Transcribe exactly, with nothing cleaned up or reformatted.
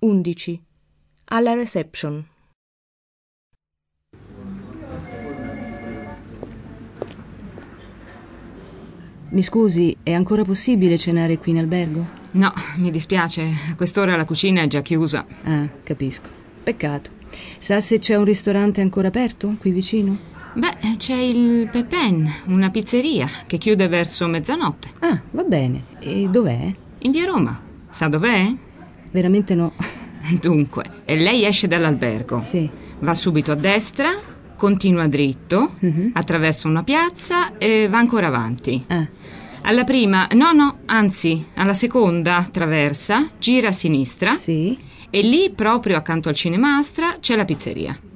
undici. Alla reception. Mi scusi, è ancora possibile cenare qui in albergo? No, mi dispiace, a quest'ora la cucina è già chiusa. Ah, capisco. Peccato. Sa se c'è un ristorante ancora aperto qui vicino? Beh, c'è il Pepin, una pizzeria che chiude verso mezzanotte. Ah, va bene. E dov'è? In via Roma. Sa dov'è? Veramente no. Dunque, e lei esce dall'albergo. Sì. Va subito a destra, continua dritto, Mhm. attraversa una piazza e va ancora avanti. Ah, Alla prima, no, no, anzi, alla seconda traversa, gira a sinistra sì. e lì, proprio accanto al Cinemastra, c'è la pizzeria.